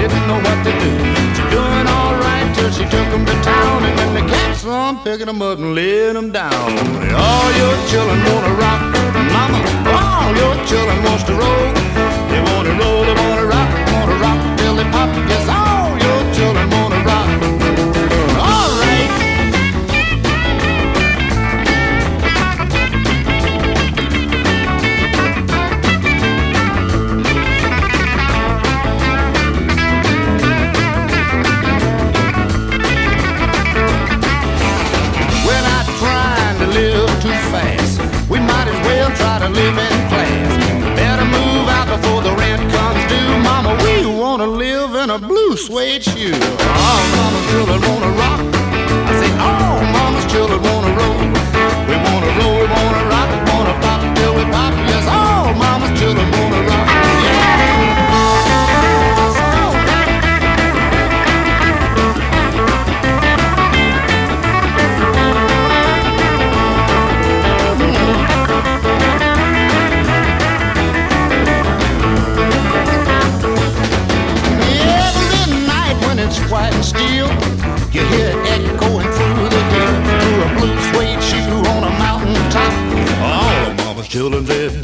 didn't know what to do. She's doing all right till she took them to town, and then the cats on picking them up and laying them down. All your children wanna rock, mama. All your children wants to roll. They wanna roll, they wanna rock till they pop. Yes, all your children wanna rock. All right. We're not trying to live too fast. We might as well try to live in class. Better move out before the rent comes due. Mama, we wanna live in a blue suede shoe. All mama's children wanna rock. I say all mama's children wanna roll. We wanna roll, wanna rock, wanna pop till we pop. Yes, all mama's children wanna rock. It's quiet and still. You hear it echoing through the hill, through a blue suede shoe on a mountain top. All of mama's children said